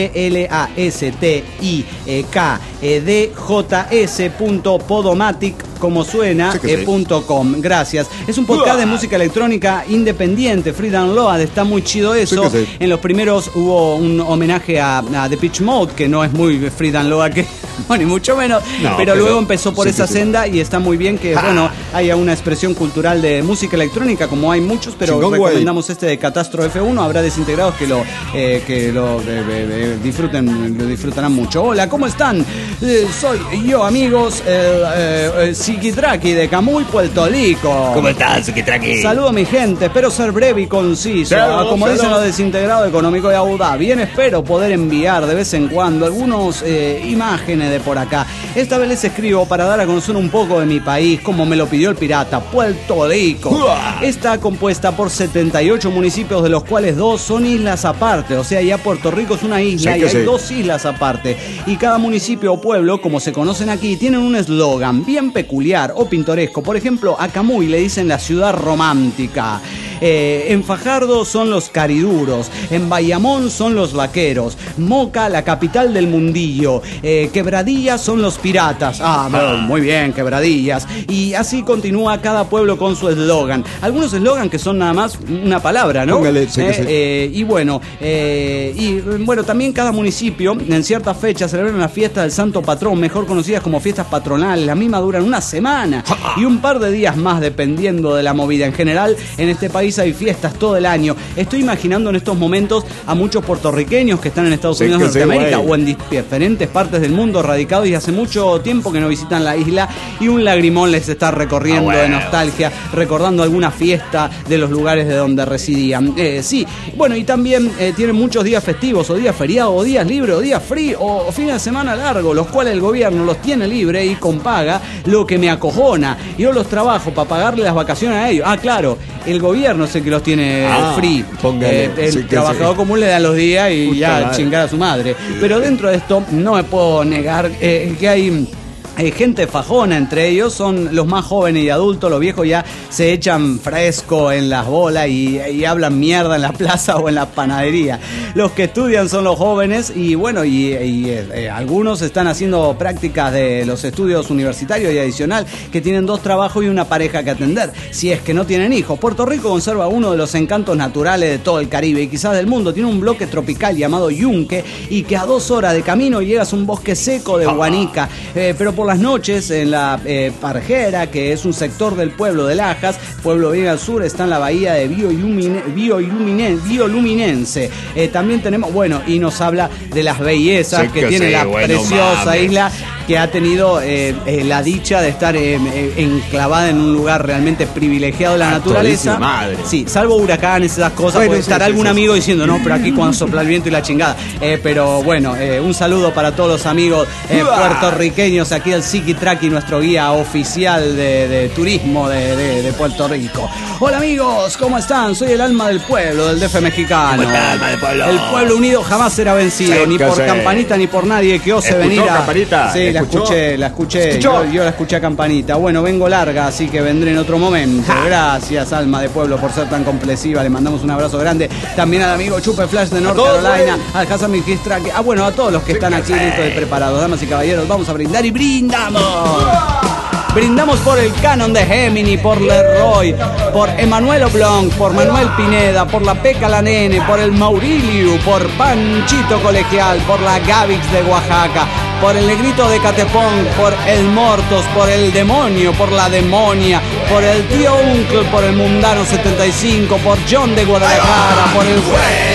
Speaker 3: PLASTIKDJS.podomatic, como suena, .com. Gracias. Es un podcast de música electrónica independiente, free download, está muy chido eso. En los primeros hubo un homenaje a Depeche Mode, que no es muy free download, que ni mucho menos, pero luego empezó por esa senda y está muy bien que, haya una expresión cultural de música electrónica, como hay muchos, pero recomendamos este de Catastro F1. Habrá desintegrados que lo disfrutarán mucho. Hola, ¿cómo están? Soy yo, amigos, Zikitraki de Camuy, Puerto Rico.
Speaker 7: ¿Cómo estás, Zikitraki?
Speaker 3: Saludo a mi gente, espero ser breve y conciso. Como dicen los desintegrados económicos de Abu Dhabi, bien espero poder enviar de vez en cuando algunos imágenes de por acá. Esta vez les escribo para dar a conocer un poco de mi país, como me lo pidió el pirata, Puerto Rico. Está compuesta por 78 municipios, de los cuales 2 son islas aparte. O sea, ya Puerto Rico es una isla y hay 2 islas aparte. Y cada municipio o pueblo, como se conocen aquí, tienen un eslogan bien peculiar o pintoresco. Por ejemplo, a Camuy le dicen la ciudad romántica. En Fajardo son los cariduros. En Bayamón son los vaqueros. Moca, la capital del mundillo. Quebradillas son los piratas. Muy bien, Quebradillas. Y así continúa cada pueblo con su eslogan. Algunos eslogan que son nada más una palabra, ¿no?
Speaker 5: Póngale,
Speaker 3: y bueno, también cada municipio en ciertas fechas celebran la fiesta del santo patrón, mejor conocidas como fiestas patronales. Las mismas duran una semana y un par de días más, dependiendo de la movida. En general, en este país hay fiestas todo el año. Estoy imaginando en estos momentos a muchos puertorriqueños que están en Estados Unidos, Norteamérica, o en diferentes partes del mundo, radicados y hace mucho tiempo que no visitan la isla, y un lagrimón les está recorriendo de nostalgia, recordando alguna fiesta de los lugares de donde residían. Y también tienen muchos días festivos, o días feriados, o días libres, o días free, o fines de semana largos, los cuales el gobierno los tiene libre y con paga, lo que me acojona. Yo los trabajo para pagarle las vacaciones a ellos. Claro, el gobierno es el que los tiene free. El trabajador común le da los días y chingar a su madre. Pero dentro de esto no me puedo negar que hay gente fajona entre ellos, son los más jóvenes y adultos. Los viejos ya se echan fresco en las bolas y hablan mierda en la plaza o en la panadería. Los que estudian son los jóvenes y algunos están haciendo prácticas de los estudios universitarios y adicional, que tienen 2 trabajos y una pareja que atender, si es que no tienen hijos. Puerto Rico conserva uno de los encantos naturales de todo el Caribe y quizás del mundo. Tiene un bloque tropical llamado Yunque, y que a 2 horas de camino llegas a un bosque seco de Guanica, pero por las noches en la Parjera, que es un sector del pueblo de Lajas, pueblo bien al sur, está en la bahía de Bioluminense. También tenemos, y nos habla de las bellezas que tiene la preciosa isla, que ha tenido la dicha de estar enclavada en un lugar realmente privilegiado de la naturaleza.
Speaker 5: Madre.
Speaker 3: Sí, salvo huracanes, esas cosas,
Speaker 5: Bueno,
Speaker 3: puede estar algún amigo diciendo, no, pero aquí cuando sopla el viento y la chingada. Pero bueno, un saludo para todos los amigos puertorriqueños, aquí el Siki Traki, nuestro guía oficial de turismo de Puerto Rico. Hola amigos, ¿cómo están? Soy el alma del pueblo, del DF mexicano.
Speaker 7: Alma del pueblo?
Speaker 3: El pueblo unido jamás será vencido, ni por Campanita ni por nadie que ose venir a...
Speaker 5: Campanita?
Speaker 3: Sí, la escuché. Yo la escuché a Campanita. Bueno, vengo larga, así que vendré en otro momento. Gracias, alma de pueblo, por ser tan comprensiva. Le mandamos un abrazo grande. También al amigo Chupe Flash de North Carolina, al Hassan Mikistra, bueno, a todos los que están aquí listos y preparados. Damas y caballeros, vamos a brindar y brindamos. Brindamos por el Canon de Gemini, por Leroy, por Emanuel Oblong, por Manuel Pineda, por la Peca la Nene, por el Mauriliu, por Panchito Colegial, por la Gavix de Oaxaca, por el Negrito de Catepón, por el Mortos, por el Demonio, por la Demonia, por el Tío Uncle, por el Mundano 75, por John de Guadalajara, por el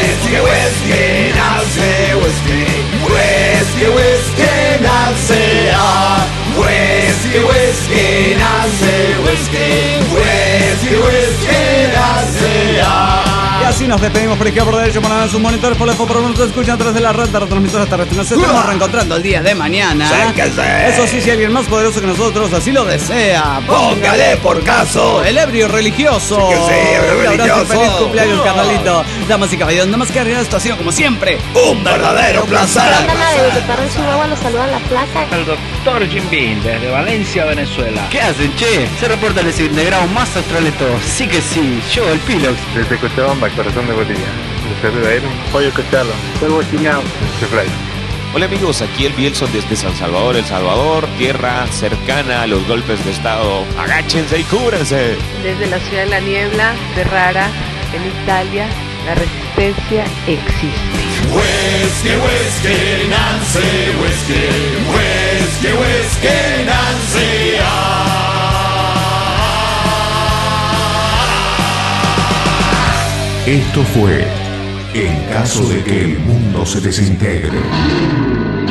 Speaker 3: Y así nos despedimos por izquierda, por derecho, por sus monitores, por lejos, por nos escuchan a través de la red de retransmisores terrestres. Nos estamos reencontrando el día de mañana. Eso sí, si alguien más poderoso que nosotros así lo desea,
Speaker 7: Póngale por caso.
Speaker 3: el ebrio religioso.
Speaker 7: Sí, ebrio
Speaker 3: Un abrazo y
Speaker 7: religioso.
Speaker 3: feliz cumpleaños, carnalito. Damas y caballeros, nada más que arriba, esto ha sido como siempre
Speaker 7: Un verdadero placer.
Speaker 9: De Perro Chihuahua los saluda en la plaza.
Speaker 10: El doctor Jim Beam desde Valencia, Venezuela.
Speaker 11: ¿Qué hacen, che? Se reporta el desintegrado más astral de todos. Sí que sí, yo, el Pilox.
Speaker 12: Desde Cochabamba, corazón de Bolivia. Les saluda a él, Pollo Cochalo. Polvo Chiñao.
Speaker 13: Hola amigos, aquí el Bielson desde San Salvador, El Salvador, tierra cercana a los golpes de estado. Agáchense y cúbranse.
Speaker 14: Desde la ciudad de la niebla, Ferrara, en Italia, la resistencia existe.
Speaker 2: Whiskey, whiskey, Nancy, whiskey, whiskey, whiskey, Nancy. Esto fue En caso de que el mundo se desintegre.